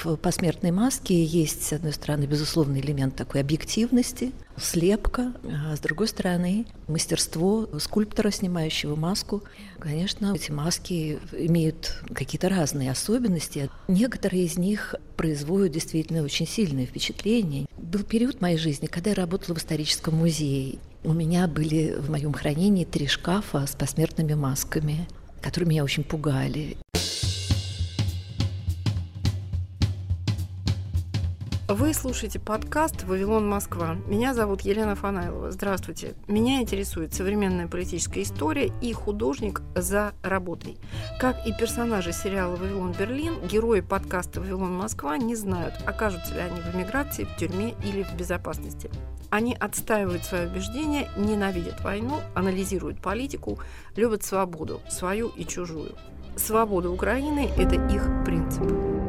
В посмертной маске есть, с одной стороны, безусловный элемент такой объективности, слепка, а с другой стороны, мастерство скульптора, снимающего маску. Конечно, эти маски имеют какие-то разные особенности. Некоторые из них производят действительно очень сильное впечатление. Был период в моей жизни, когда я работала в историческом музее. У меня были в моем хранении 3 шкафа с посмертными масками, которые меня очень пугали. Вы слушаете подкаст «Вавилон, Москва». Меня зовут Елена Фанайлова. Здравствуйте. Меня интересует современная политическая история и художник за работой. Как и персонажи сериала «Вавилон, Берлин», герои подкаста «Вавилон, Москва» не знают, окажутся ли они в эмиграции, в тюрьме или в безопасности. Они отстаивают свои убеждения, ненавидят войну, анализируют политику, любят свободу, свою и чужую. Свобода Украины – это их принцип.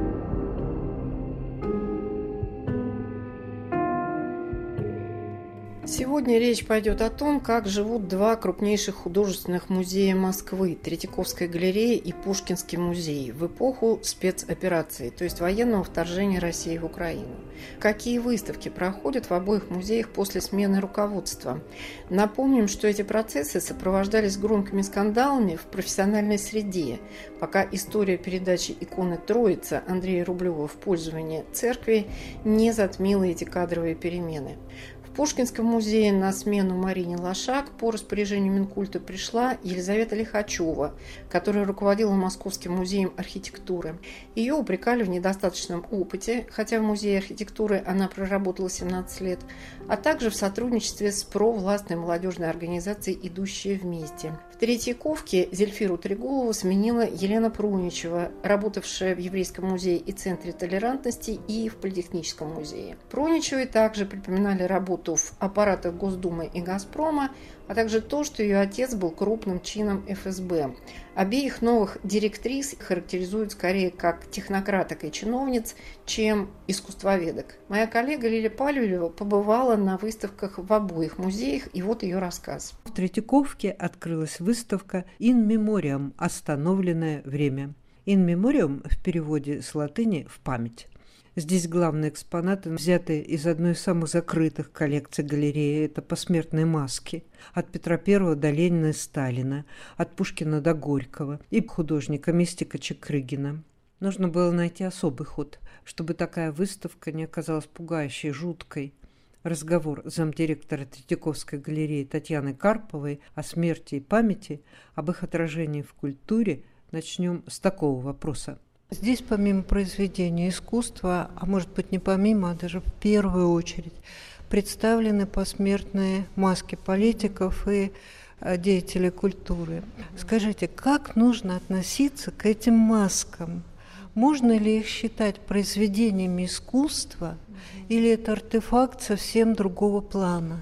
Сегодня речь пойдет о том, как живут 2 крупнейших художественных музея Москвы – Третьяковская галерея и Пушкинский музей в эпоху спецоперации, то есть военного вторжения России в Украину. Какие выставки проходят в обоих музеях после смены руководства? Напомним, что эти процессы сопровождались громкими скандалами в профессиональной среде, пока история передачи иконы Троица Андрея Рублева в пользование церкви не затмила эти кадровые перемены. В Пушкинском музее на смену Марине Лошак по распоряжению Минкульта пришла Елизавета Лихачева, которая руководила Московским музеем архитектуры. Ее упрекали в недостаточном опыте, хотя в музее архитектуры она проработала 17 лет, а также в сотрудничестве с провластной молодежной организацией «Идущие вместе». В Третьяковке Зельфиру Трегулову сменила Елена Пруничева, работавшая в Еврейском музее и Центре толерантности и в Политехническом музее. Пруничевой также припоминали работу в аппаратах Госдумы и «Газпрома», а также то, что ее отец был крупным чином ФСБ. Обеих новых директрис характеризуют скорее как технократок и чиновниц, чем искусствоведок. Моя коллега Лиля Палюлева побывала на выставках в обоих музеях, и вот ее рассказ. В Третьяковке открылась выставка «In Memoriam» – «Остановленное время». «In Memoriam» в переводе с латыни «в память». Здесь главные экспонаты взяты из одной из самых закрытых коллекций галереи. Это посмертные маски. От Петра I до Ленина и Сталина, от Пушкина до Горького и художника-мистика Чекрыгина. Нужно было найти особый ход, чтобы такая выставка не оказалась пугающей, жуткой. Разговор замдиректора Третьяковской галереи Татьяны Карповой о смерти и памяти, об их отражении в культуре, начнем с такого вопроса. Здесь помимо произведения искусства, а может быть не помимо, а даже в первую очередь, представлены посмертные маски политиков и деятелей культуры. Скажите, как нужно относиться к этим маскам? Можно ли их считать произведениями искусства или это артефакт совсем другого плана?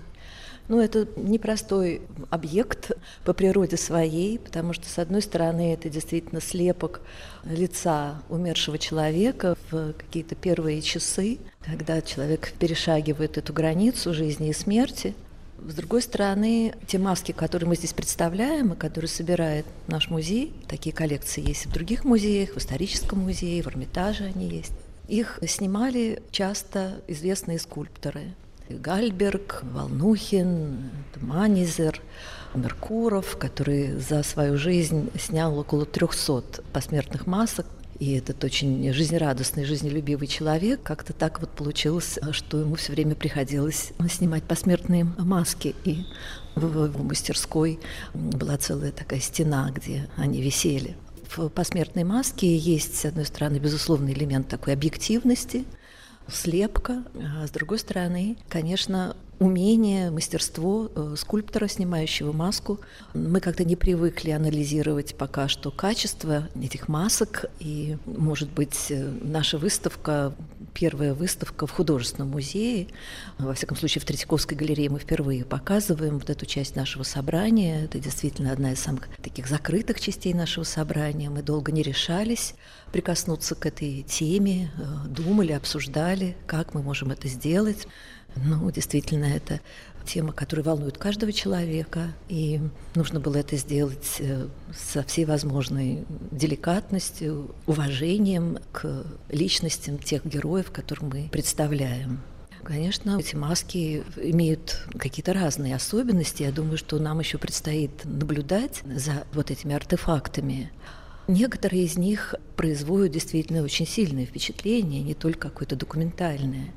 Это непростой объект по природе своей, потому что, с одной стороны, это действительно слепок лица умершего человека в какие-то первые часы, когда человек перешагивает эту границу жизни и смерти. С другой стороны, те маски, которые мы здесь представляем, и которые собирает наш музей, такие коллекции есть и в других музеях, в историческом музее, в Эрмитаже они есть, их снимали часто известные скульпторы. Гальберг, Волнухин, Манизер, Меркуров, который за свою жизнь снял около 300 посмертных масок. И этот очень жизнерадостный, жизнелюбивый человек. Как-то так вот получилось, что ему все время приходилось снимать посмертные маски. И в его мастерской была целая такая стена, где они висели. В посмертной маске есть, с одной стороны, безусловный элемент такой объективности, слепка, а с другой стороны, конечно, умение, мастерство скульптора, снимающего маску. Мы как-то не привыкли анализировать пока что качество этих масок, и, может быть, наша выставка, первая выставка в художественном музее, во всяком случае в Третьяковской галерее мы впервые показываем вот эту часть нашего собрания. Это действительно одна из самых таких закрытых частей нашего собрания. Мы долго не решались прикоснуться к этой теме, думали, обсуждали, как мы можем это сделать. Ну, действительно, это тема, которая волнует каждого человека, и нужно было это сделать со всей возможной деликатностью, уважением к личностям тех героев, которых мы представляем. Конечно, эти маски имеют какие-то разные особенности. Я думаю, что нам еще предстоит наблюдать за вот этими артефактами. Некоторые из них производят действительно очень сильное впечатление, не только какое-то документальное.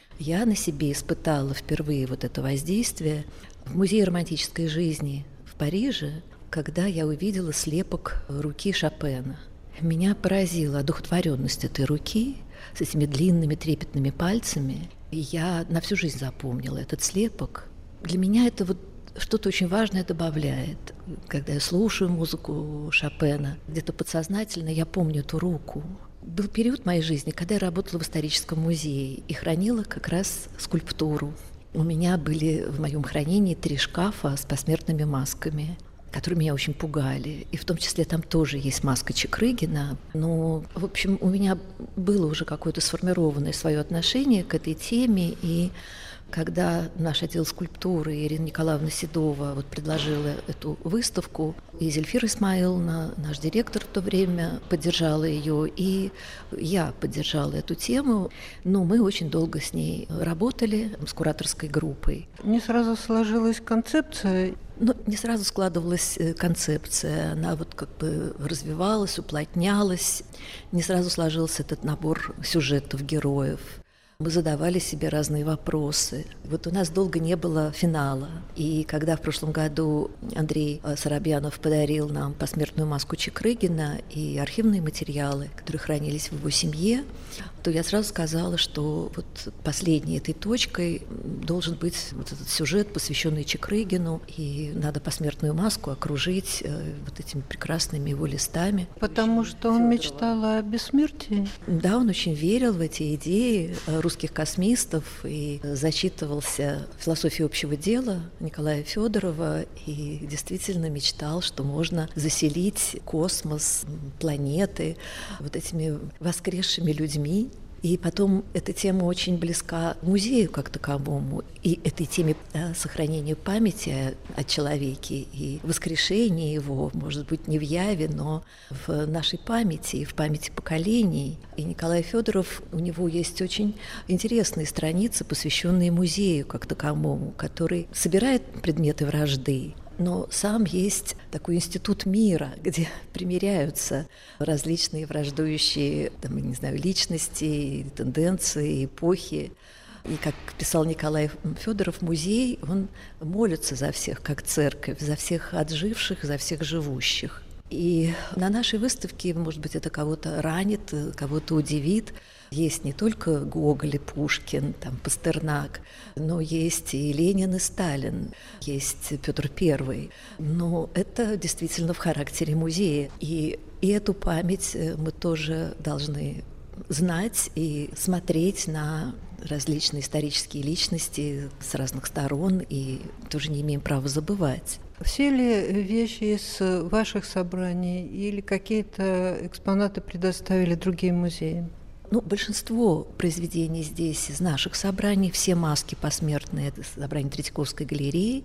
Я на себе испытала впервые вот это воздействие в Музее романтической жизни в Париже, когда я увидела слепок руки Шопена. Меня поразила одухотворенность этой руки с этими длинными трепетными пальцами. И я на всю жизнь запомнила этот слепок. Для меня это вот что-то очень важное добавляет. Когда я слушаю музыку Шопена, где-то подсознательно я помню эту руку. Был период в моей жизни, когда я работала в историческом музее и хранила как раз скульптуру. У меня были в моем хранении 3 шкафа с посмертными масками, которые меня очень пугали. И в том числе там тоже есть маска Чикрыгина. Но, в общем, у меня было уже какое-то сформированное свое отношение к этой теме. И когда наш отдел скульптуры Ирина Николаевна Седова вот предложила эту выставку, и Зельфира Исмаиловна, наш директор в то время, поддержала ее, и я поддержала эту тему. Но мы очень долго с ней работали, с кураторской группой. Не сразу сложилась концепция. Ну, не сразу складывалась концепция, она вот как бы развивалась, уплотнялась, не сразу сложился этот набор сюжетов, героев. Мы задавали себе разные вопросы. Вот у нас долго не было финала. И когда в прошлом году Андрей Соробьянов подарил нам посмертную маску Чикрыгина и архивные материалы, которые хранились в его семье, то я сразу сказала, что вот последней этой точкой должен быть вот этот сюжет, посвященный Чикрыгину, и надо посмертную маску окружить вот этими прекрасными его листами. Потому что он мечтал о бессмертии? Да, он очень верил в эти идеи русских космистов и зачитывался философией общего дела Николая Федорова и действительно мечтал, что можно заселить космос, планеты вот этими воскресшими людьми. И потом эта тема очень близка музею как таковому, и этой теме сохранения памяти о человеке и воскрешения его, может быть, не в яве, но в нашей памяти, в памяти поколений. И Николай Федоров, у него есть очень интересные страницы, посвященные музею как таковому, который собирает предметы вражды, но сам есть такой институт мира, где примиряются различные враждующие, там, не знаю, личности, тенденции, эпохи. И, как писал Николай Федоров, музей, он молится за всех, как церковь, за всех отживших, за всех живущих. И на нашей выставке, может быть, это кого-то ранит, кого-то удивит. Есть не только Гоголь и Пушкин, там, Пастернак, но есть и Ленин, и Сталин, есть Петр I. Но это действительно в характере музея. И эту память мы тоже должны знать и смотреть на различные исторические личности с разных сторон, и тоже не имеем права забывать. Все ли вещи из ваших собраний или какие-то экспонаты предоставили другим музеям? Ну, большинство произведений здесь из наших собраний, все маски посмертные, это собрание Третьяковской галереи,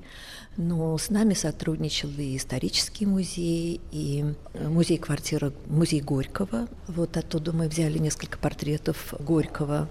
но с нами сотрудничал и исторический музей, и музей-квартира, музей Горького. Вот оттуда мы взяли несколько портретов Горького.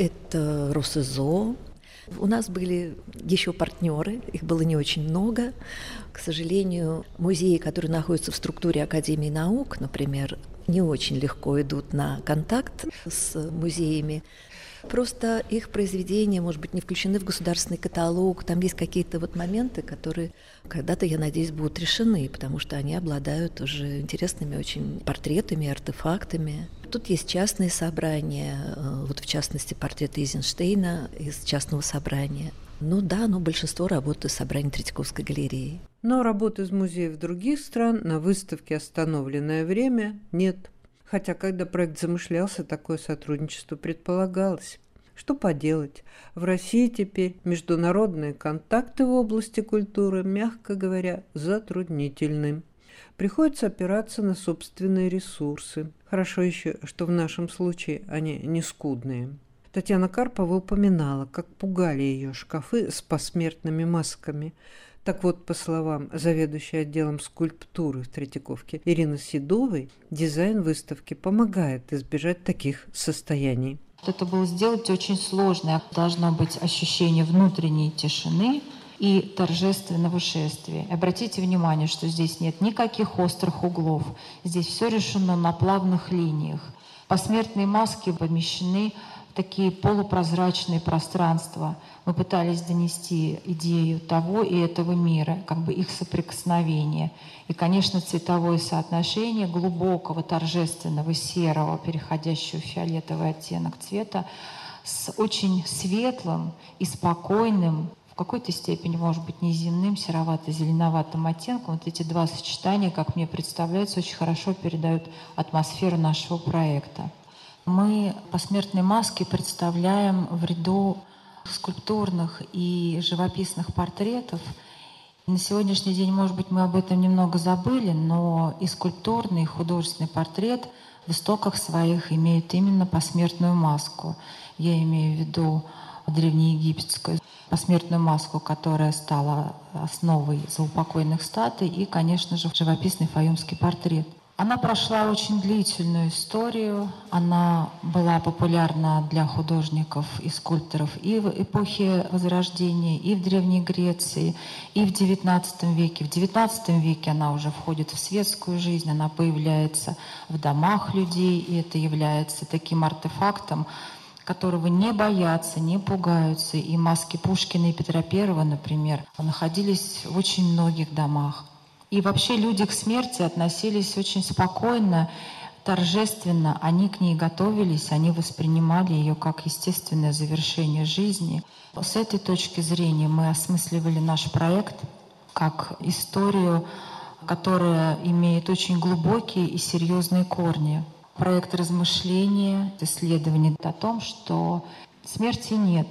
Это Россезо. У нас были еще партнеры, их было не очень много. К сожалению, музеи, которые находятся в структуре Академии наук, например, не очень легко идут на контакт с музеями. Просто их произведения, может быть, не включены в государственный каталог. Там есть какие-то вот моменты, которые когда-то, я надеюсь, будут решены, потому что они обладают уже интересными очень портретами, артефактами. Тут есть частные собрания, вот в частности портрет Эйзенштейна из частного собрания. Ну да, но большинство работы собраний Третьяковской галереи. Но работ из музеев других стран на выставке «Остановленное время» нет. Хотя, когда проект замышлялся, такое сотрудничество предполагалось. Что поделать, в России теперь международные контакты в области культуры, мягко говоря, затруднительны. Приходится опираться на собственные ресурсы. Хорошо еще, что в нашем случае они не скудные. Татьяна Карпова упоминала, как пугали ее шкафы с посмертными масками. Так вот, по словам заведующей отделом скульптуры в Третьяковке Ирины Седовой, дизайн выставки помогает избежать таких состояний. Это было сделать очень сложно. Должно быть ощущение внутренней тишины и торжественного шествия. Обратите внимание, что здесь нет никаких острых углов. Здесь все решено на плавных линиях. Посмертные маски помещены в такие полупрозрачные пространства. Мы пытались донести идею того и этого мира, как бы их соприкосновение. И, конечно, цветовое соотношение глубокого, торжественного, серого, переходящего в фиолетовый оттенок цвета, с очень светлым и спокойным, в какой-то степени, может быть, неземным, серовато-зеленоватым оттенком. Вот эти два сочетания, как мне представляется, очень хорошо передают атмосферу нашего проекта. Мы посмертные маски представляем в ряду скульптурных и живописных портретов. На сегодняшний день, может быть, мы об этом немного забыли, но и скульптурный, и художественный портрет в истоках своих имеют именно посмертную маску. Я имею в виду древнеегипетскую посмертную маску, которая стала основой заупокойных статуй, и, конечно же, живописный фаюмский портрет. Она прошла очень длительную историю. Она была популярна для художников и скульпторов и в эпохе Возрождения, и в Древней Греции, и в XIX веке. В XIX веке она уже входит в светскую жизнь, она появляется в домах людей, и это является таким артефактом, которого не боятся, не пугаются. И маски Пушкина и Петра I, например, находились в очень многих домах. И вообще люди к смерти относились очень спокойно, торжественно. Они к ней готовились, они воспринимали ее как естественное завершение жизни. С этой точки зрения мы осмысливали наш проект как историю, которая имеет очень глубокие и серьезные корни. Проект размышления, исследования о том, что смерти нет,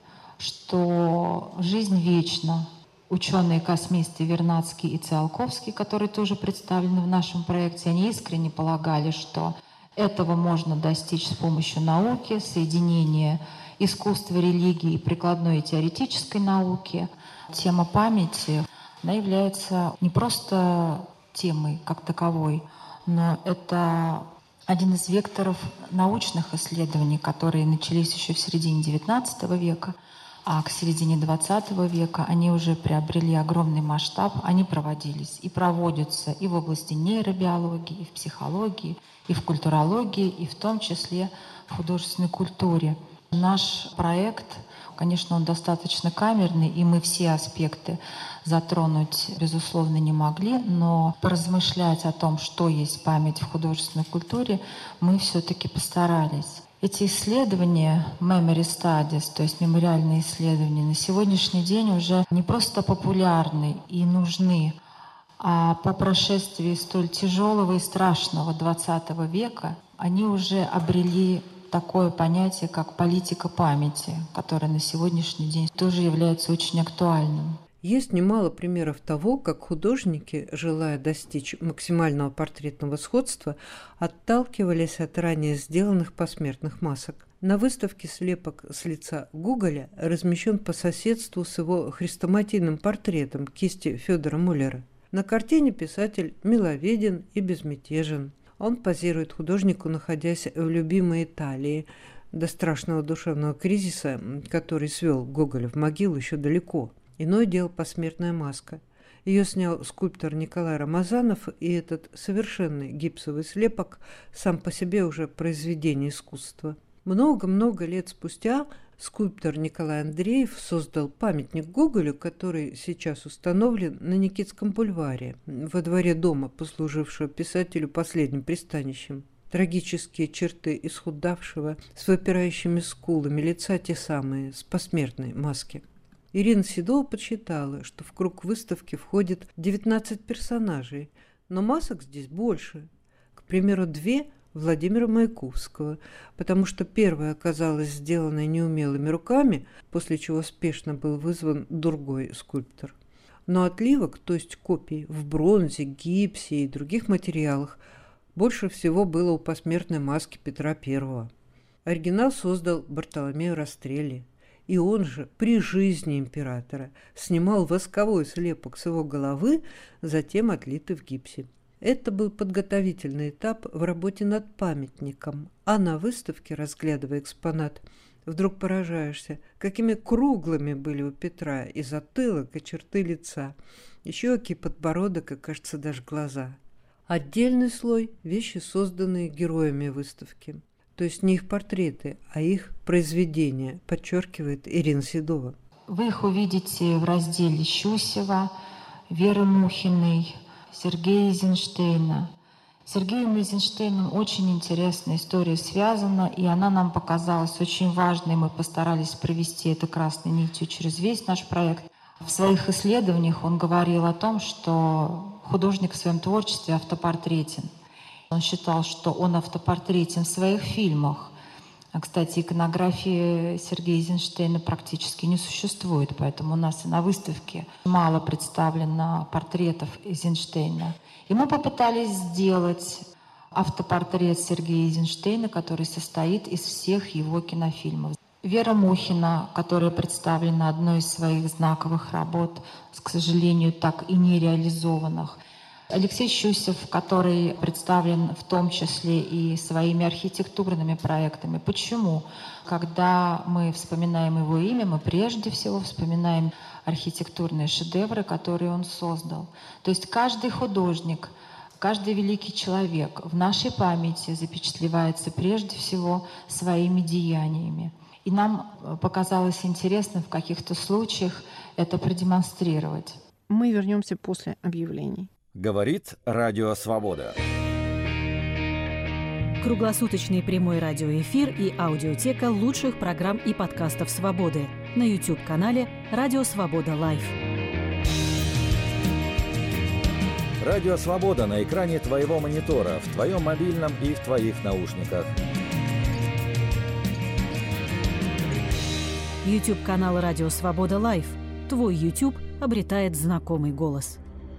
что жизнь вечна. Ученые-космисты Вернадский и Циолковский, которые тоже представлены в нашем проекте, они искренне полагали, что этого можно достичь с помощью науки, соединения искусства, религии, прикладной и теоретической науки. Тема памяти, она является не просто темой как таковой, но это один из векторов научных исследований, которые начались еще в середине XIX века, а к середине XX века они уже приобрели огромный масштаб, они проводились и проводятся и в области нейробиологии, и в психологии, и в культурологии, и в том числе в художественной культуре. Наш проект, конечно, он достаточно камерный, и мы все аспекты затронуть, безусловно, не могли, но поразмышлять о том, что есть память в художественной культуре, мы все-таки постарались. Эти исследования, memory studies, то есть мемориальные исследования, на сегодняшний день уже не просто популярны и нужны, а по прошествии столь тяжелого и страшного XX века они уже обрели такое понятие, как политика памяти, которое на сегодняшний день тоже является очень актуальным. Есть немало примеров того, как художники, желая достичь максимального портретного сходства, отталкивались от ранее сделанных посмертных масок. На выставке слепок с лица Гоголя размещен по соседству с его хрестоматийным портретом кисти Федора Муллера. На картине писатель миловиден и безмятежен. Он позирует художнику, находясь в любимой Италии, до страшного душевного кризиса, который свел Гоголя в могилу, еще далеко. Иное дело посмертная маска. Ее снял скульптор Николай Рамазанов, и этот совершенный гипсовый слепок сам по себе уже произведение искусства. Много-много лет спустя скульптор Николай Андреев создал памятник Гоголю, который сейчас установлен на Никитском бульваре, во дворе дома, послужившего писателю последним пристанищем. Трагические черты исхудавшего с выпирающими скулами лица те самые, с посмертной маски. Ирина Седова подсчитала, что в круг выставки входит 19 персонажей, но масок здесь больше. К примеру, 2 Владимира Маяковского, потому что первая оказалась сделанной неумелыми руками, после чего спешно был вызван другой скульптор. Но отливок, то есть копий в бронзе, гипсе и других материалах, больше всего было у посмертной маски Петра I. Оригинал создал Бартоломео Растрелли, и он же при жизни императора снимал восковой слепок с его головы, затем отлитый в гипсе. Это был подготовительный этап в работе над памятником, а на выставке, разглядывая экспонат, вдруг поражаешься, какими круглыми были у Петра и затылок, и черты лица, и щеки, подбородок, и, кажется, даже глаза. Отдельный слой – вещи, созданные героями выставки. То есть не их портреты, а их произведения, подчеркивает Ирина Седова. Вы их увидите в разделе Щусева, Веры Мухиной, Сергея Эйзенштейна. С Сергеем Эйзенштейном очень интересная история связана, и она нам показалась очень важной. Мы постарались провести это красной нитью через весь наш проект. В своих исследованиях он говорил о том, что художник в своем творчестве автопортретен. Он считал, что он автопортретен в своих фильмах. А, кстати, иконографии Сергея Эйзенштейна практически не существует, поэтому у нас и на выставке мало представлено портретов Эйзенштейна. И мы попытались сделать автопортрет Сергея Эйзенштейна, который состоит из всех его кинофильмов. Вера Мухина, которая представлена одной из своих знаковых работ, к сожалению, так и не реализованных. Алексей Щусев, который представлен в том числе и своими архитектурными проектами. Почему? Когда мы вспоминаем его имя, мы прежде всего вспоминаем архитектурные шедевры, которые он создал. То есть каждый художник, каждый великий человек в нашей памяти запечатлевается прежде всего своими деяниями. И нам показалось интересно в каких-то случаях это продемонстрировать. Мы вернемся после объявлений. Говорит Радио Свобода. Круглосуточный прямой радиоэфир и аудиотека лучших программ и подкастов «Свободы» на YouTube-канале «Радио Свобода Лайв». Радио Свобода на экране твоего монитора, в твоем мобильном и в твоих наушниках. YouTube-канал «Радио Свобода Лайв». Твой YouTube обретает знакомый голос.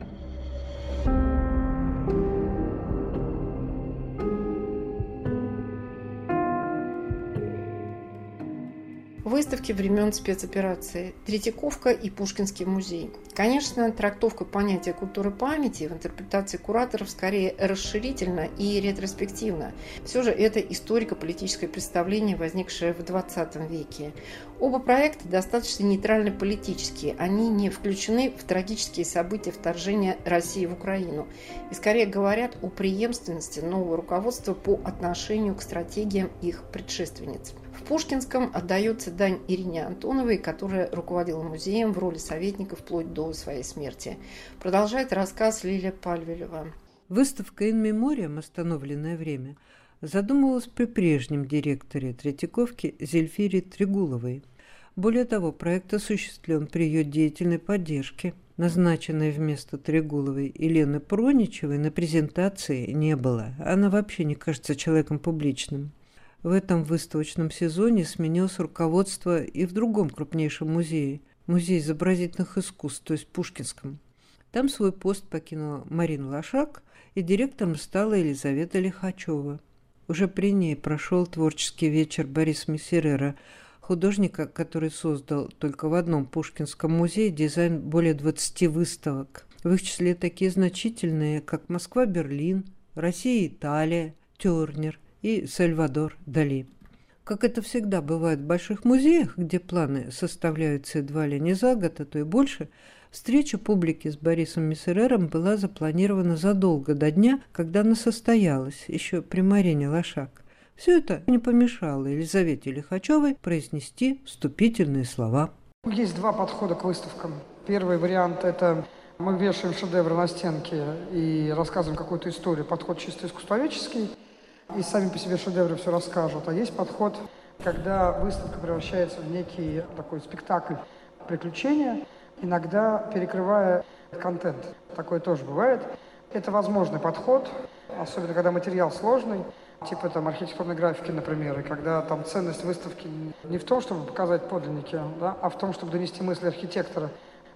Выставки времен спецоперации, Третьяковка и Пушкинский музей. Конечно, трактовка понятия культуры памяти в интерпретации кураторов скорее расширительна и ретроспективна. Все же это историко-политическое представление, возникшее в XX веке. Оба проекта достаточно нейтрально-политические, они не включены в трагические события вторжения России в Украину и скорее говорят о преемственности нового руководства по отношению к стратегиям их предшественниц. В Пушкинском отдается дань Ирине Антоновой, которая руководила музеем в роли советника вплоть до своей смерти. Продолжает рассказ Лилия Пальвелева. Выставка «In Memoriam. Остановленное время» задумывалась при прежнем директоре Третьяковки Зельфире Трегуловой. Более того, проект осуществлен при ее деятельной поддержке. Назначенной вместо Трегуловой Елены Проничевой на презентации не было. Она вообще не кажется человеком публичным. В этом выставочном сезоне сменилось руководство и в другом крупнейшем музее – Музей изобразительных искусств, то есть Пушкинском. Там свой пост покинула Марина Лошак, и директором стала Елизавета Лихачева. Уже при ней прошел творческий вечер Бориса Мессерера, художника, который создал только в одном Пушкинском музее дизайн более 20 выставок. В их числе такие значительные, как Москва-Берлин, Россия-Италия, Тернер и Сальвадор Дали. Как это всегда бывает в больших музеях, где планы составляются едва ли не за год, а то и больше, встреча публики с Борисом Мессерером была запланирована задолго до дня, когда она состоялась, еще при Марине Лошак. Все это не помешало Елизавете Лихачевой произнести вступительные слова. Есть два подхода к выставкам. Первый вариант – это мы вешаем шедевры на стенки и рассказываем какую-то историю. Подход чисто искусствоведческий. И сами по себе шедевры все расскажут. А есть подход, когда выставка превращается в некий такой спектакль приключения, иногда перекрывая контент. Такое тоже бывает. Это возможный подход, особенно когда материал сложный, типа там архитектурной графики, например, и когда там ценность выставки не в том, чтобы показать подлинники, да, а в том, чтобы донести мысли архитектора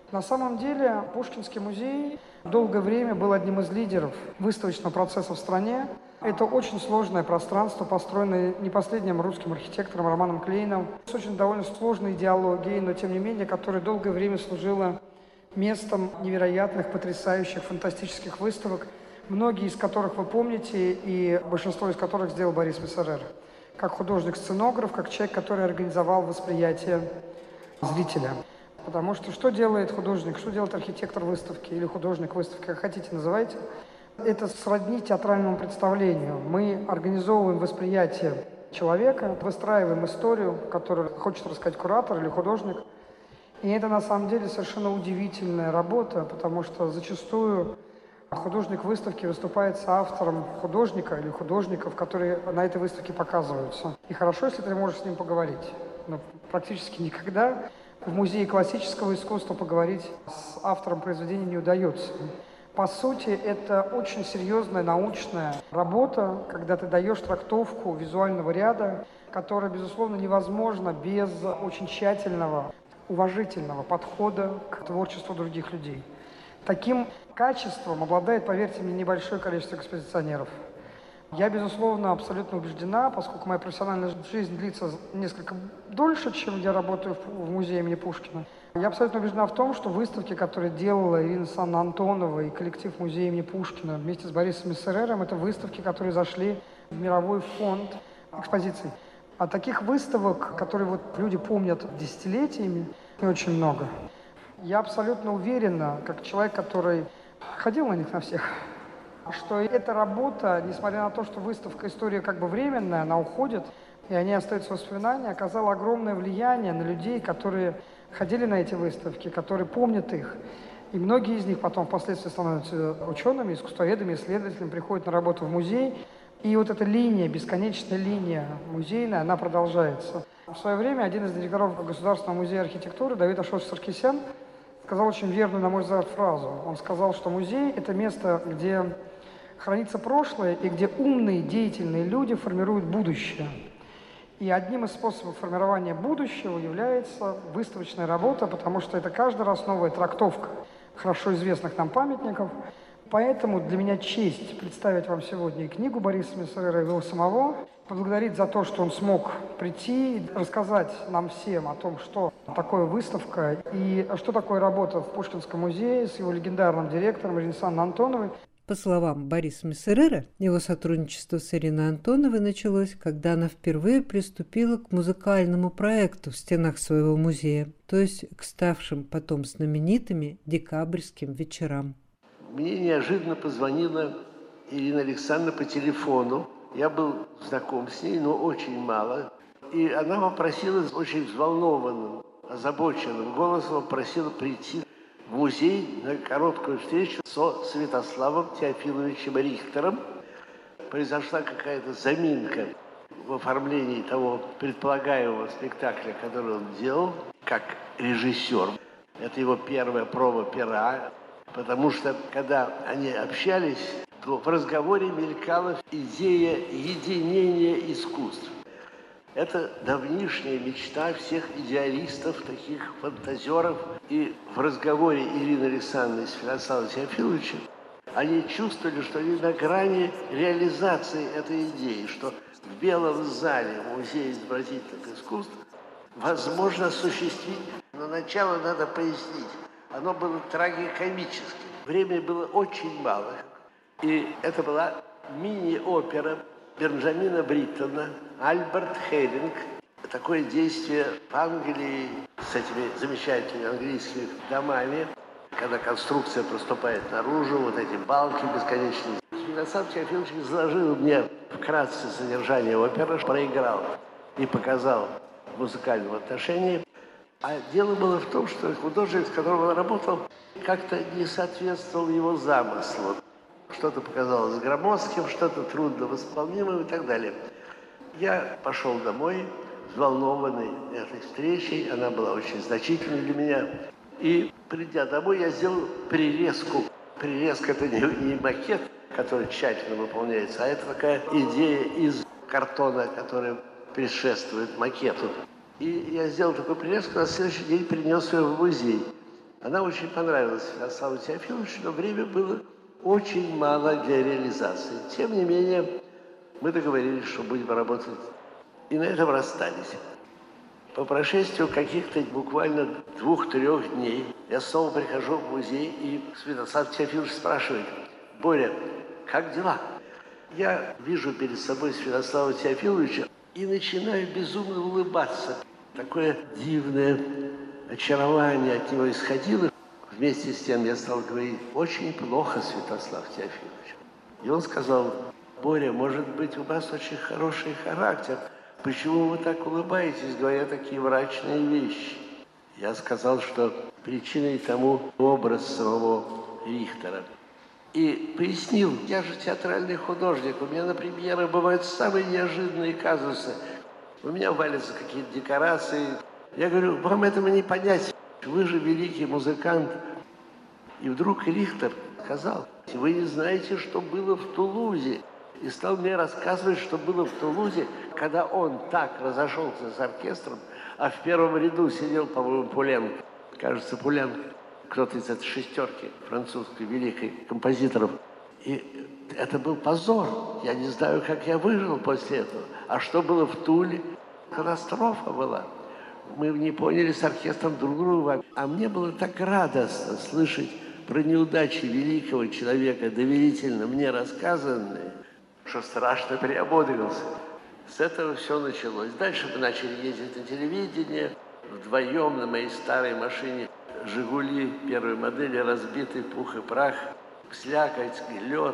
На самом деле Пушкинский музей долгое время был одним из лидеров выставочного процесса в стране. Это очень сложное пространство, построенное не последним русским архитектором Романом Клейном, с очень довольно сложной идеологией, но тем не менее, которое долгое время служило местом невероятных, потрясающих, фантастических выставок, многие из которых вы помните, и большинство из которых сделал Борис Мессерер, как художник-сценограф, как человек, который организовал восприятие зрителя. Потому что делает художник, что делает архитектор выставки или художник выставки, как хотите называйте, это сродни театральному представлению. Мы организовываем восприятие человека, выстраиваем историю, которую хочет рассказать куратор или художник. И это на самом деле совершенно удивительная работа, потому что зачастую художник выставки выступает с автором художника или художников, которые на этой выставке показываются. И хорошо, если ты можешь с ним поговорить. Но практически никогда в музее классического искусства поговорить с автором произведения не удается. По сути, это очень серьезная научная работа, когда ты даешь трактовку визуального ряда, которая, безусловно, невозможна без очень тщательного, уважительного подхода к творчеству других людей. Таким качеством обладает, поверьте мне, небольшое количество экспозиционеров. Я, безусловно, абсолютно убеждена, поскольку моя профессиональная жизнь длится несколько дольше, чем я работаю в музее имени Пушкина. Я абсолютно убеждена в том, что выставки, которые делала Ирина Александровна Антонова и коллектив музея имени Пушкина вместе с Борисом Мессерером, это выставки, которые зашли в мировой фонд экспозиций. А таких выставок, которые люди помнят десятилетиями, не очень много. Я абсолютно уверена, как человек, который ходил на них на всех, что эта работа, несмотря на то, что выставка «История» как бы временная, она уходит, и они остаются воспоминания, оказала огромное влияние на людей, которые ходили на эти выставки, которые помнят их. И многие из них потом впоследствии становятся учеными, искусствоведами, исследователями, приходят на работу в музей. И вот эта линия, бесконечная линия музейная, она продолжается. В свое время один из директоров Государственного музея архитектуры, Давид Ашотович Саркисян, сказал очень верную, на мой взгляд, фразу. Он сказал, что музей – это место, где хранится прошлое и где умные, деятельные люди формируют будущее. И одним из способов формирования будущего является выставочная работа, потому что это каждый раз новая трактовка хорошо известных нам памятников. Поэтому для меня честь представить вам сегодня и книгу Бориса Мессерера, и его самого, поблагодарить за то, что он смог прийти и рассказать нам всем о том, что такое выставка и что такое работа в Пушкинском музее с его легендарным директором Ириной Александровной Антоновой. По словам Бориса Мессерера, его сотрудничество с Ириной Антоновой началось, когда она впервые приступила к музыкальному проекту в стенах своего музея, то есть к ставшим потом знаменитыми декабрьским вечерам. Мне неожиданно позвонила Ирина Александровна по телефону. Я был знаком с ней, но очень мало. И она попросила, очень взволнованным, озабоченным голосом попросила прийти в музей на короткую встречу со Святославом Теофиловичем Рихтером. Произошла какая-то заминка в оформлении того предполагаемого спектакля, который он делал, как режиссер. Это его первая проба пера, потому что, когда они общались, то в разговоре мелькала идея единения искусств. Это давнишняя мечта всех идеалистов, таких фантазеров. И в разговоре Ирины Александровны с Святославом Теофиловичем они чувствовали, что они на грани реализации этой идеи, что в Белом зале Музея изобразительных искусств возможно осуществить. Но начало надо пояснить. Оно было трагикомическим. Времени было очень мало. И это была мини-опера Бенджамина Бриттона «Альберт Херинг». Такое действие в Англии с этими замечательными английскими домами, когда конструкция проступает наружу, вот эти балки бесконечные. Святослав Теофилович изложил мне вкратце содержание оперы, проиграл и показал в музыкальном отношении. А дело было в том, что художник, с которым он работал, как-то не соответствовал его замыслу. Что-то показалось громоздким, что-то трудновосполнимым и так далее. Я пошел домой, взволнованный этой встречей. Она была очень значительной для меня. И, придя домой, я сделал прирезку. Прирезка – это не макет, который тщательно выполняется, а это такая идея из картона, которая предшествует макету. И я сделал такую прирезку, на следующий день принес ее в музей. Она очень понравилась Святославу Теофиловичу, но время было очень мало для реализации. Тем не менее, мы договорились, что будем работать. И на этом расстались. По прошествию каких-то буквально 2-3 дней я снова прихожу в музей, и Святослав Теофилович спрашивает: «Боря, как дела?» Я вижу перед собой Святослава Теофиловича и начинаю безумно улыбаться. Такое дивное очарование от него исходило. Вместе с тем я стал говорить: «Очень плохо, Святослав Теофилович». И он сказал: «Боря, может быть, у вас очень хороший характер. Почему вы так улыбаетесь, говоря такие мрачные вещи?» Я сказал, что причиной тому образ самого Рихтера. И пояснил: я же театральный художник, у меня на премьерах бывают самые неожиданные казусы. У меня валятся какие-то декорации. Я говорю: вам этого не понять, вы же великий музыкант. И вдруг Рихтер сказал: вы не знаете, что было в Тулузе. И стал мне рассказывать, что было в Тулузе, когда он так разошелся с оркестром, а в первом ряду сидел, по-моему, Пуленк. Кажется, Пуленк. Кто-то из этой шестерки французской великой композиторов. И это был позор. Я не знаю, как я выжил после этого. А что было в Туле? Катастрофа была. Мы не поняли с оркестром друг друга. А мне было так радостно слышать про неудачи великого человека, доверительно мне рассказанные, что страшно приободрился. С этого все началось. Дальше мы начали ездить на телевидение вдвоем на моей старой машине «Жигули» первой модели, разбитый пух и прах, слякоть, лед.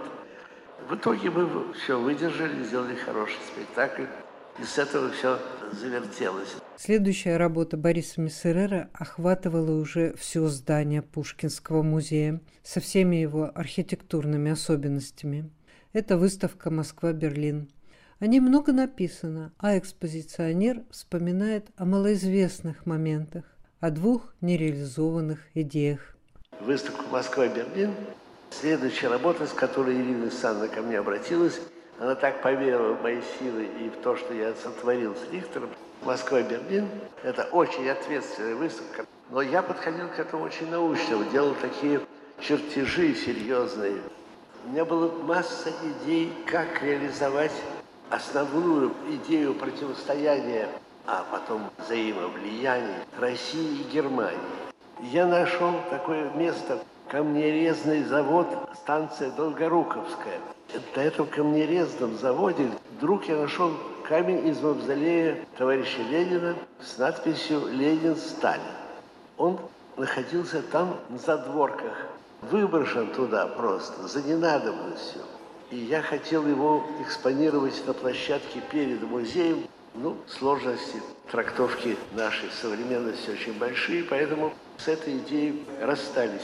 В итоге мы все выдержали, сделали хороший спектакль, и с этого все завертелось. Следующая работа Бориса Мессерера охватывала уже все здание Пушкинского музея со всеми его архитектурными особенностями. Это выставка «Москва-Берлин». О ней много написано, а экспозиционер вспоминает о малоизвестных моментах, о 2 нереализованных идеях. Выставка «Москва-Берлин», следующая работа, с которой Ирина Александровна ко мне обратилась, она так поверила в мои силы и в то, что я сотворил с Рихтером. «Москва-Берлин» – это очень ответственная выставка, но я подходил к этому очень научно, делал такие чертежи серьезные. У меня была масса идей, как реализовать основную идею противостояния, а потом взаимовлияния России и Германии. Я нашел такое место – камнерезный завод, станция Долгоруковская. На этом камнерезном заводе вдруг я нашел камень из мавзолея товарища Ленина с надписью «Ленин Сталин». Он находился там на задворках, выброшен туда просто, за ненадобностью. И я хотел его экспонировать на площадке перед музеем. Сложности трактовки нашей современности очень большие, поэтому с этой идеей расстались.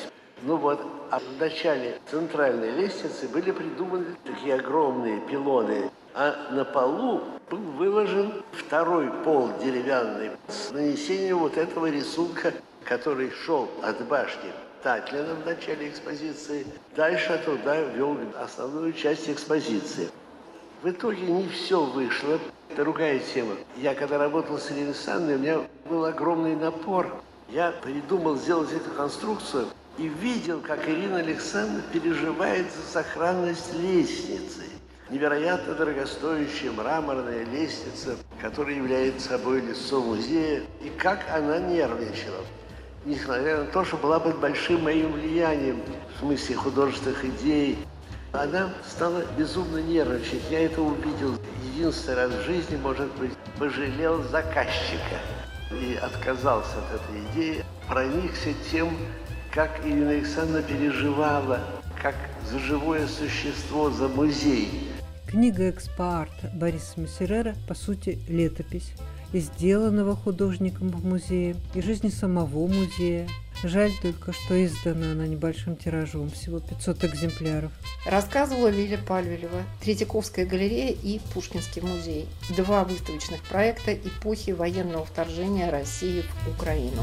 А в начале центральной лестницы были придуманы такие огромные пилоны, а на полу был выложен второй пол деревянный с нанесением вот этого рисунка, который шел от башни Татлина в начале экспозиции, дальше туда вел основную часть экспозиции. В итоге не все вышло. Другая тема. Я когда работал с Ириной Александровной, у меня был огромный напор. Я придумал сделать эту конструкцию и видел, как Ирина Александровна переживает за сохранность лестницы. Невероятно дорогостоящая мраморная лестница, которая является собой лицо музея, и как она нервничала. Несмотря на то, что была под большим моим влиянием в смысле художественных идей, она стала безумно нервничать. Я это увидел единственный раз в жизни, может быть, пожалел заказчика и отказался от этой идеи, проникся тем, как Ирина Александровна переживала, как за живое существо, за музей. Книга «Экспо-арт» Бориса Мессерера, по сути, летопись и сделанного художником в музее, и жизни самого музея. Жаль только, что издана она небольшим тиражом, всего 500 экземпляров. Рассказывала Лиля Пальвелева. Третьяковская галерея и Пушкинский музей. 2 выставочных проекта эпохи военного вторжения России в Украину.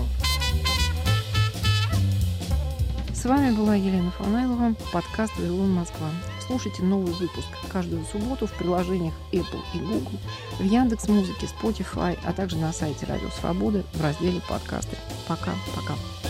С вами была Елена Фанайлова, подкаст «Вавилон Москва». Слушайте новый выпуск каждую субботу в приложениях Apple и Google, в Яндекс.Музыке, Spotify, а также на сайте Радио Свобода в разделе «Подкасты». Пока-пока.